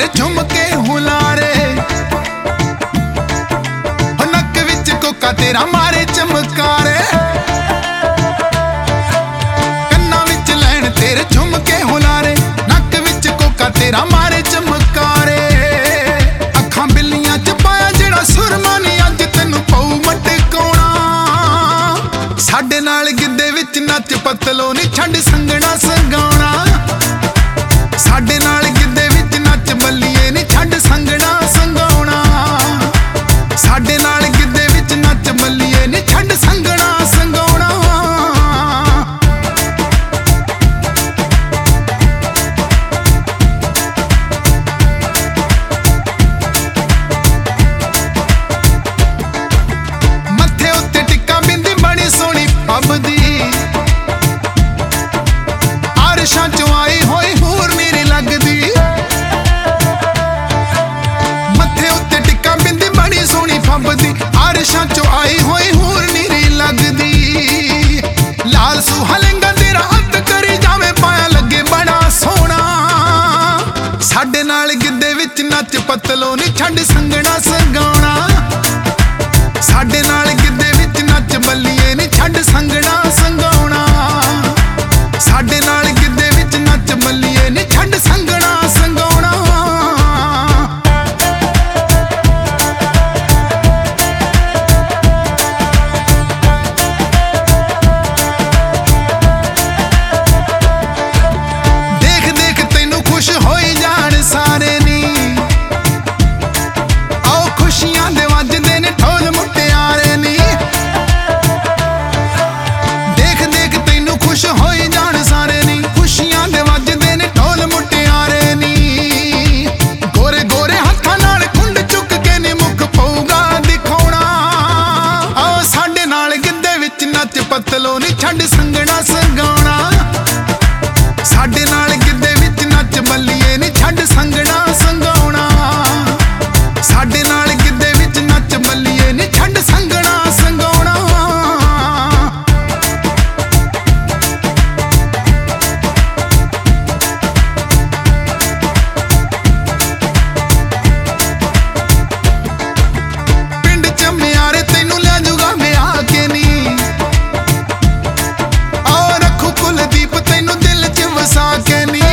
तेरे झुमके हुलारे, नक विच कोका तेरा मारे चमकारे, कन्ना विच लैन तेरे झुमके हुलारे, नक विच कोका तेरा मारे चमकारे। अखां बिल्लियां च पाया जेड़ा सुरमा नी अज तैनू पऊ मटकाउणा, साडे नाल गिद्दे विच नच पतलो नी छड्ड संगना संगाउणा, साडे नाल गिद्दे विच नच बल्लीए नी छड्ड संगना संगाउणा, साडे नाल गिद्दे विच नच बल्लीए नी छड्ड संगना संगाउणा। मत्थे उत्ते टिक्का बिंदी बड़ी सोहनी फबदी, आरशां चों आई होई हूर नीरी लगदी, मत्थे उत्ते टिक्का बिंदी बड़ी सोहनी फबदी, आरशां चों आई होई हूर नीरी लगदी। लाल सूहा लहंगा तेरा हत्थ करी जावे पाया लगे बड़ा सोहना, साडे नाल गिद्दे विच नच पतलो नी छड्ड संगना संगाउणा, साडे नाल गिद्दे विच नच बल्लीए नी छड्ड संगना संगाउणा, साडे नाल गिद्दे विच नच बल्लीए नी छड्ड संगना संगाउणा। देख देख तैनू खुश होई जाण सारे नी, आओ खुशियां दे वजदे ने ढोल मुटियारे नी, देख देख तैनू खुश होई जाण सारे नी, खुशियां दे वजदे ने ढोल मुटियारे नी। गोरे गोरे हत्थां नाल खुंड चुक के नी मुख पऊगा दिखाउणा, आओ साडे नाल गिद्दे विच नच पतलो नी छड्ड संगना संगाउणा, साडे नाल गिद्दे विच नच बल्लीए नी छड्ड संगना संगाउणा, साडे नाल गिद्दे विच नच बल्लीए नी छड्ड संगना संगाउणा। पिंड च म्यारे तैनू लै जूगा विआह के नी, आओ रखू कुलदीप तैनू दिल च वसा के नी,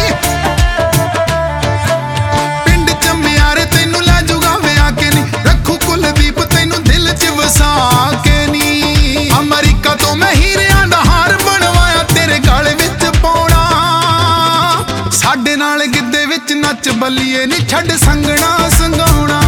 पिंड च म्यारे तैनू लै जूगा विआह के नी, रखू कुलदीप तैनू दिल च वसा के नी। अमरीका तो मैं हीरियां दा हार बनवाया तेरे गल विच पाउणा, साडे नाल गिद्दे विच नच बल्लीए नी छड्ड संगना संगाउणा।